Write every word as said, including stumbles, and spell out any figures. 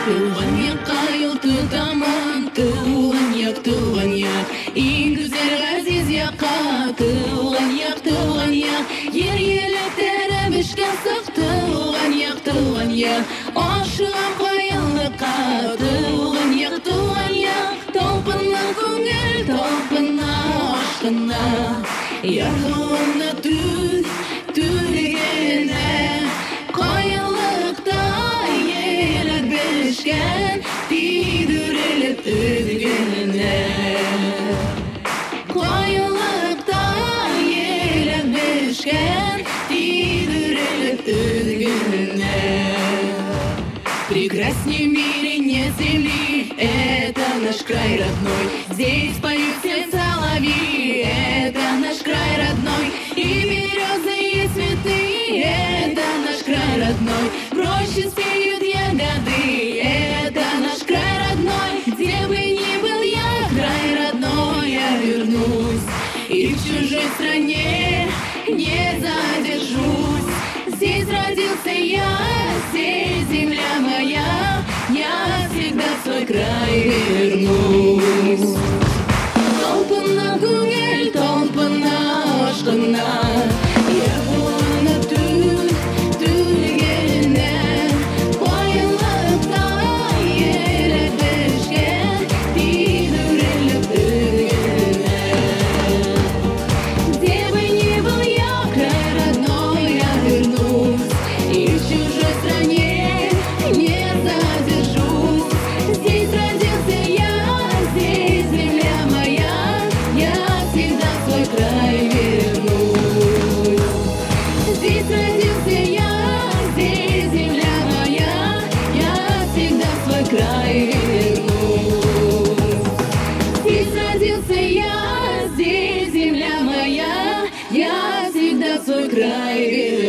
Туған якқа ел тұтамын, туған як, туған як, ең güzel ғазиз якқа. Туған як, туған як, ер еліктері бішкен сық. Туған як, туған як, ашығам қайылыққа. Туған як, туған як, толпынның көңіл, толпынна ашқына. Ярғылына түл, түлгені, қайылықта елік бішкен, түйдіріліп өдгені. Қайылықта елік бішкен, түйдіріліп өдгені. Прекрасней в мире не земли, это наш край родной. Здесь поют все соловьи, это наш край родной. И березы, и цветы, это наш край родной. В роще спеют ягоды, это наш край родной. Где бы ни был я, край родной, я вернусь. И в чужой стране не задержусь. Здесь родился я, здесь земля моя, я всегда в свой край вернусь. Толпына көңіл, толпына ашқына, ярғылына түл, түлгені. Қайылықта елік бішкен, түйдіріліп өдгені. Где бы ни был я, край родной, я вернусь. И в чужой стране не задержусь. Здесь родился я, здесь земля моя, я всегда в свой край вернусь. Здесь родился я, здесь земля моя, я всегда в свой край вернусь. Здесь родился я, здесь земля моя, я всегда в свой край вернусь.